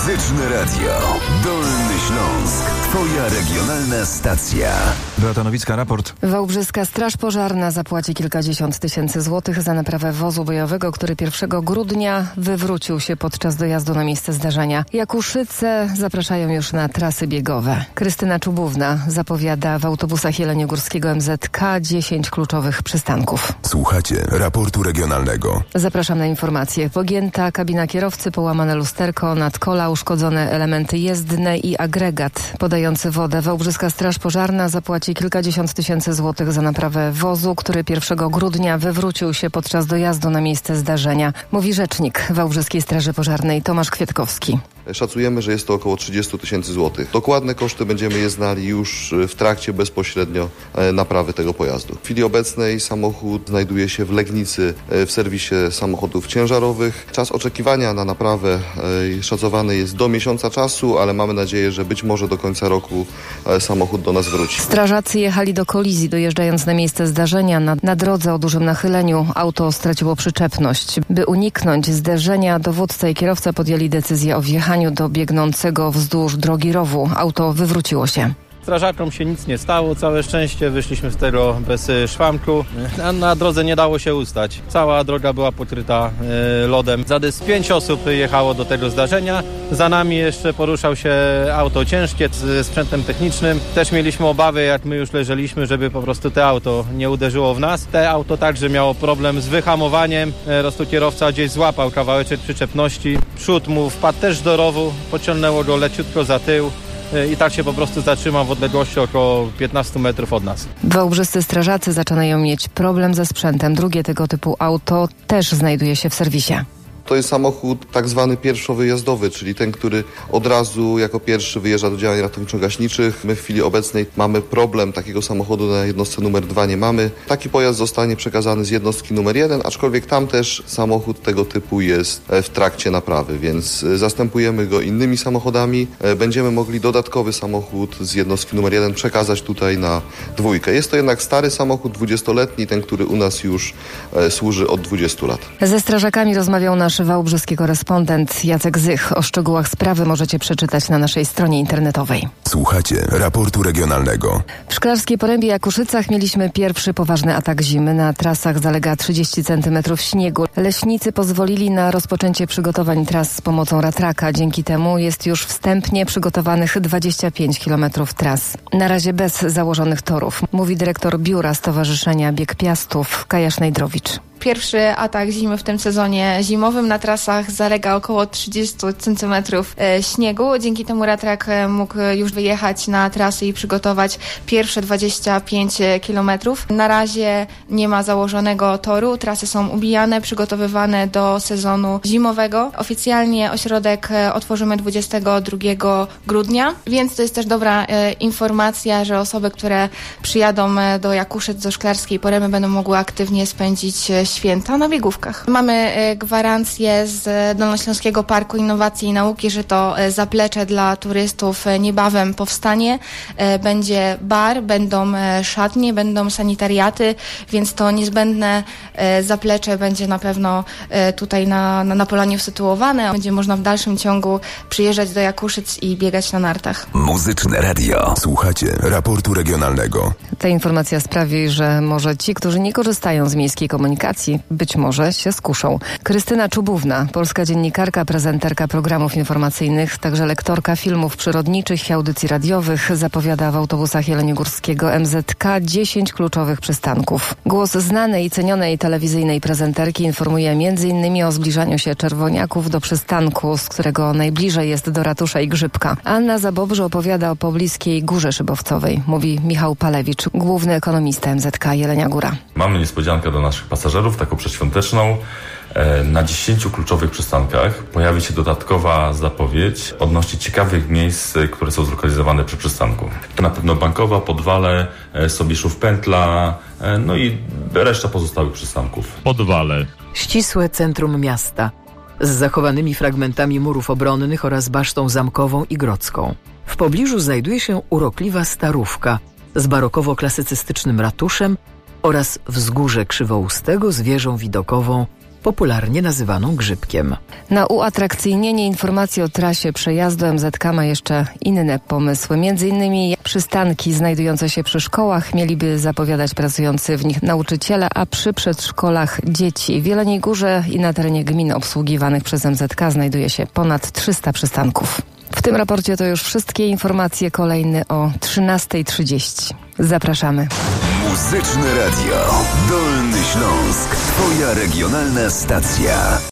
Muzyczne Radio. Dolny Śląsk. Twoja regionalna stacja. Beata Nowicka, raport. Wałbrzyska Straż Pożarna zapłaci kilkadziesiąt tysięcy złotych za naprawę wozu bojowego, który 1 grudnia wywrócił się podczas dojazdu na miejsce zdarzenia. Jakuszyce zapraszają już na trasy biegowe. Krystyna Czubówna zapowiada w autobusach jeleniogórskiego MZK 10 kluczowych przystanków. Słuchacie raportu regionalnego. Zapraszam na informacje. Pogięta kabina kierowcy, połamane lusterko, nadkola, uszkodzone elementy jezdne i agregat podający wodę. Wałbrzyska Straż Pożarna zapłaci kilkadziesiąt tysięcy złotych za naprawę wozu, który 1 grudnia wywrócił się podczas dojazdu na miejsce zdarzenia. Mówi rzecznik Wałbrzyskiej Straży Pożarnej Tomasz Kwietkowski. Szacujemy, że jest to około 30 tysięcy złotych. Dokładne koszty będziemy je znali już w trakcie bezpośrednio naprawy tego pojazdu. W chwili obecnej samochód znajduje się w Legnicy w serwisie samochodów ciężarowych. Czas oczekiwania na naprawę szacowany jest do miesiąca czasu, ale mamy nadzieję, że być może do końca roku samochód do nas wróci. Strażacy jechali do kolizji, dojeżdżając na miejsce zdarzenia. Na drodze o dużym nachyleniu auto straciło przyczepność. By uniknąć zderzenia, dowódca i kierowca podjęli decyzję o wjechaniu do biegnącego wzdłuż drogi rowu. Auto wywróciło się. Strażakom się nic nie stało, całe szczęście, wyszliśmy z tego bez szwanku. Na drodze nie dało się ustać. Cała droga była pokryta lodem. Zadys 5 osób jechało do tego zdarzenia. Za nami jeszcze poruszał się auto ciężkie z sprzętem technicznym. Też mieliśmy obawy, jak my już leżeliśmy, żeby po prostu to auto nie uderzyło w nas. Te auto także miało problem z wyhamowaniem. Po prostu kierowca gdzieś złapał kawałeczek przyczepności. Przód mu wpadł też do rowu, pociągnęło go leciutko za tył. I tak się po prostu zatrzymał w odległości około 15 metrów od nas. Wałbrzyscy strażacy zaczynają mieć problem ze sprzętem. Drugie tego typu auto też znajduje się w serwisie. To jest samochód tak zwany pierwszowyjazdowy, czyli ten, który od razu jako pierwszy wyjeżdża do działań ratowniczo-gaśniczych. My w chwili obecnej mamy problem, takiego samochodu na jednostce numer 2 nie mamy. Taki pojazd zostanie przekazany z jednostki numer 1, aczkolwiek tam też samochód tego typu jest w trakcie naprawy, więc zastępujemy go innymi samochodami. Będziemy mogli dodatkowy samochód z jednostki numer 1 przekazać tutaj na 2. Jest to jednak stary samochód, 20-letni, ten, który u nas już służy od 20 lat. Ze strażakami rozmawiał nasz wałbrzyski korespondent Jacek Zych. O szczegółach sprawy możecie przeczytać na naszej stronie internetowej. Słuchacie raportu regionalnego. W Szklarskiej Porębie Jakuszycach mieliśmy pierwszy poważny atak zimy. Na trasach zalega 30 cm śniegu. Leśnicy pozwolili na rozpoczęcie przygotowań tras z pomocą ratraka. Dzięki temu jest już wstępnie przygotowanych 25 km tras. Na razie bez założonych torów, mówi dyrektor biura Stowarzyszenia Bieg Piastów Kaja Sznajdrowicz. Pierwszy atak zimy w tym sezonie zimowym. Na trasach zalega około 30 cm śniegu. Dzięki temu ratrak mógł już wyjechać na trasy i przygotować pierwsze 25 km. Na razie nie ma założonego toru. Trasy są ubijane, przygotowywane do sezonu zimowego. Oficjalnie ośrodek otworzymy 22 grudnia, więc to jest też dobra informacja, że osoby, które przyjadą do Jakuszyc, do Szklarskiej Poręby, będą mogły aktywnie spędzić święta na biegówkach. Mamy gwarancję z Dolnośląskiego Parku Innowacji i Nauki, że to zaplecze dla turystów niebawem powstanie. Będzie bar, będą szatnie, będą sanitariaty, więc to niezbędne zaplecze będzie na pewno tutaj na polanie usytuowane. Będzie można w dalszym ciągu przyjeżdżać do Jakuszyc i biegać na nartach. Muzyczne Radio. Słuchacie raportu regionalnego. Ta informacja sprawi, że może ci, którzy nie korzystają z miejskiej komunikacji, być może się skuszą. Krystyna Czubówna, polska dziennikarka, prezenterka programów informacyjnych, także lektorka filmów przyrodniczych i audycji radiowych, zapowiada w autobusach jeleniogórskiego MZK 10 kluczowych przystanków. Głos znanej i cenionej telewizyjnej prezenterki informuje m.in. o zbliżaniu się czerwoniaków do przystanku, z którego najbliżej jest do ratusza i Grzybka. Anna Zabobrze opowiada o pobliskiej Górze Szybowcowej, mówi Michał Palewicz, główny ekonomista MZK Jelenia Góra. Mamy niespodziankę dla naszych pasażerów, taką przedświąteczną. Na 10 kluczowych przystankach pojawi się dodatkowa zapowiedź odnośnie ciekawych miejsc, które są zlokalizowane przy przystanku. To na pewno Bankowa, Podwale, Sobieszów Pętla, no i reszta pozostałych przystanków. Podwale. Ścisłe centrum miasta z zachowanymi fragmentami murów obronnych oraz basztą zamkową i grodzką. W pobliżu znajduje się urokliwa Starówka z barokowo-klasycystycznym ratuszem oraz wzgórze Krzywoustego z wieżą widokową popularnie nazywaną Grzybkiem. Na uatrakcyjnienie informacji o trasie przejazdu MZK ma jeszcze inne pomysły. Między innymi przystanki znajdujące się przy szkołach mieliby zapowiadać pracujący w nich nauczyciele, a przy przedszkolach dzieci. W Jeleniej Górze i na terenie gmin obsługiwanych przez MZK znajduje się ponad 300 przystanków. W tym raporcie to już wszystkie informacje. Kolejny o 13:30. Zapraszamy. Muzyczne Radio. Dolny Śląsk. Twoja regionalna stacja.